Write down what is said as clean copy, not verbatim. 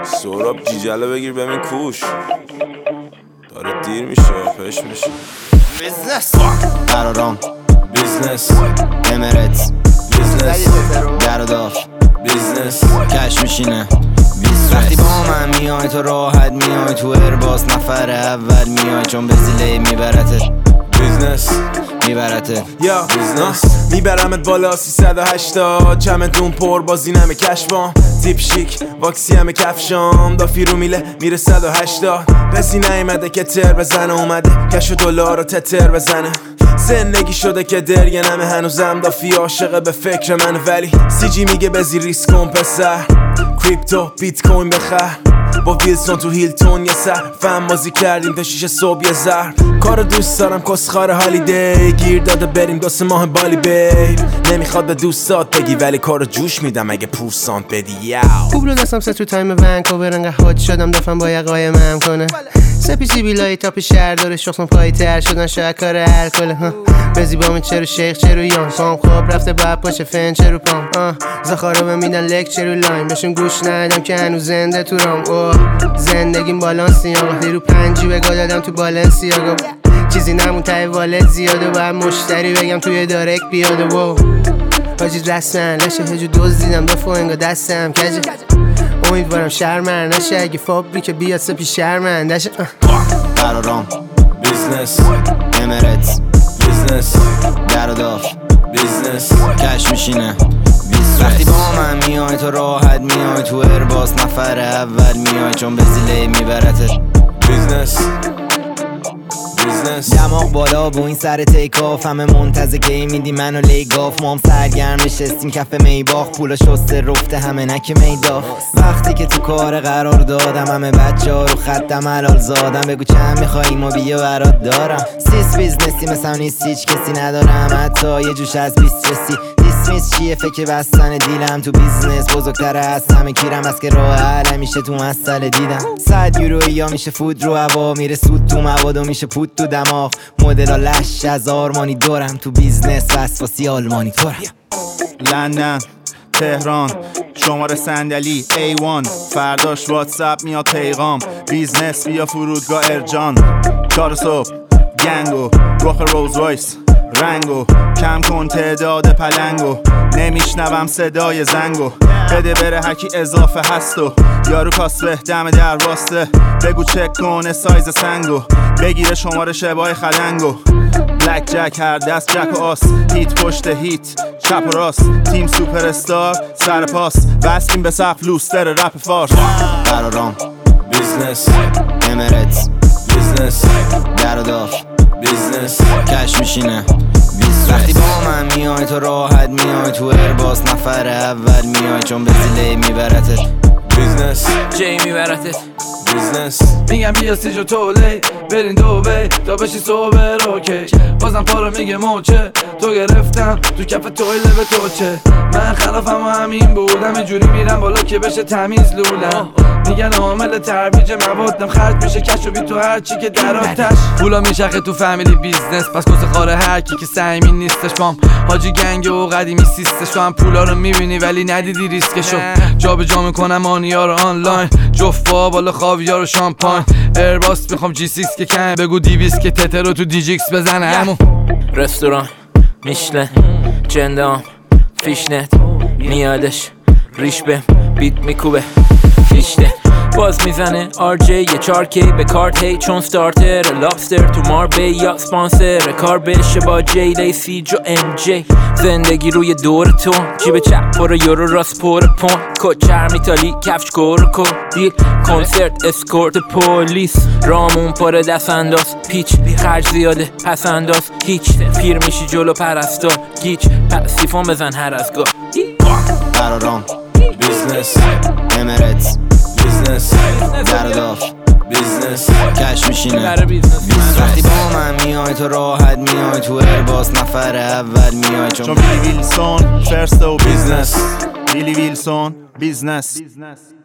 سهراب جیجله بگیر ببین کوش داره دیر میشه پش میشه بیزنس قرارام بیزنس امارات بیزنس در و دار بیزنس کش میشینه وقتی با من میای تو راحت میای تو ارباز نفر اول میای چون به زیله میبرتت بیزنس میبرتت یا بیزنس میبرمت بالا 380 چمدون پر بازی نمه کشبام تیپ شیک واکسی همه کفشام دافی رو میله میره 180 پسی نیمده که تر بزنه اومده کش و دلار رو تتر بزنه زندگی شده که درگه نمه هنوزم دافی عاشقه به فکر منه ولی سی جی میگه بزی ریسک کن پسر کریپتو بیت کوین بخر با ویلسون تو هیلتون یه سر فهم بازی کردیم تا 6 صبح یه زهر کارو دوست دارم کسخار هالیدی گیر داده بریم 2 ماه بالی بیب نمیخواد به دوستات بگی ولی کارو جوش میدم اگه پورسانت بدی یاو خوب رو دستم سه تو تایم ونکوور انقدر هات شدم دفعم با یقای مم کنه سپیسی بیلای تاپ شهر داره شخصم پایی تر شدن شاید کار الکله بزی با من چرو شیخ چرو یان پام خواب رفته باید پاشه فن چرو پام زخارا به میدن لک چرو لاین بهشون گوش ندم که هنوز زنده تو رام زندگیم بالانسی آقا رو پنجی بگاه دادم تو بالانسی آقا چیزی نمون تای والت زیاده باید مشتری بگم توی دارک بیاده و حاجی رسمن لشه هجو دوز دیدم دفعه انگا دستم کجه امیدوارم شرمن نشه اگه فابریک بیاد سپی شرمن دشه قرارام بیزنس امارات بیزنس در و دار بیزنس کش میشینه وقتی با من میای تو راحت میای تو ارباز نفر اول میای چون به زیله میبرتت بیزنس بیزنس دماغ بالا با این سر تیک آف همه منتظر کی میدی منو لیگاف مام سرگرم نشستیم کف میباخ پولا شسته رفته همه نک میداف وقتی که تو کار قرار دادم همه بچه ها رو خطم حلال زادم بگو چند میخوایی ما بیا برات دارم سیس بیزنسی مثلا نیست هیچ کسی ندارم حتی یه جوش از 20 رسی دیسمیس چیه فکر بستن دیلم تو بیزنس بزرگتره از همه کیرم از که راه حل میشه تو مسئله دیدم 100 یورو یا میشه فود رو هوا میره سود تو مواد و میشه پود تو دماغ مدل لش از آرمانی دارم تو بیزنس وسواسی آلمانی دارم لندن تهران شماره صندلی A1 فرداش واتساپ میاد پیغام بیزنس بیا فرودگاه ارجان 4 صبح گنگو رخ روز رایس رنگو کم کن تعداد پلنگو نمیشنوم صدای زنگو بده بره هرکی اضافه هستو یارو کاسبه دم در واسطه بگو چک کنه سایز سنگو بگیره شماره شبای خدنگو بلک جک هر دست جک و آس هیت پشت هیت چپ و راست تیم سوپر استار سر پاس بستیم به سقف لوستر رپ فارس قرارام بیزنس امارات بیزنس در و دار بیزنس کش میشینه وقتی با من میای تو راحت میای تو ارباز نفر اول میای چون به زیله میبرتت بیزنس جی میبرتت بیزنس میگم بیا سیجو تولی برین دوبی تا بشی سوبر اوکی بازم پارو میگه موچه تو گرفتم تو کف تویله به تو چه من خلافم و همین بودم اینجوری میرم بالا که بشه تمیز لولم میگن عامل ترویج موادم خرج میشه کش و بی تو هرچی که در آتش پولا میچرخه تو فامیلی بیزنس پس کس خاره هرکی که سعیمی نیستش بام حاجی گنگ و قدیمی سیستش تو هم پولا رو میبینی ولی ندیدی ریسکشو جا به جا میکنم آنیا رو آنلاین جفا بالا خاویار و شامپاین ایرباس میخوام جی 6 که کم بگو 200 که تتر رو تو دیجیکس بزنه همون رستوران میشلن جندام فیشنت میادش ریش به بیت میکوبه فیشته باز میزنه RJ یه 4K به کارت هی چون ستارتر لابستر تو ماربی یا سپانسر کار بشه با جی لیسیج و MJ زندگی روی دور تو جیب چپ پر یورو راست پر پون کچر میتالی کفش کورکو دیل کنسرت اسکورت پولیس رامون پر دست انداز پیچ خرج زیاده پس انداز هیچ پیر میشی جلو پرستار گیچ پسیفون بزن هر از گاه قرارام بیزنس امارات بیزنس در و دار بیزنس کش میشینه بیزنس وقتی با من میای تو راحت میای تو ارباز نفر اول میای چون بیلی ویلسون فرست و بیزنس بیلی ویلسون بیزنس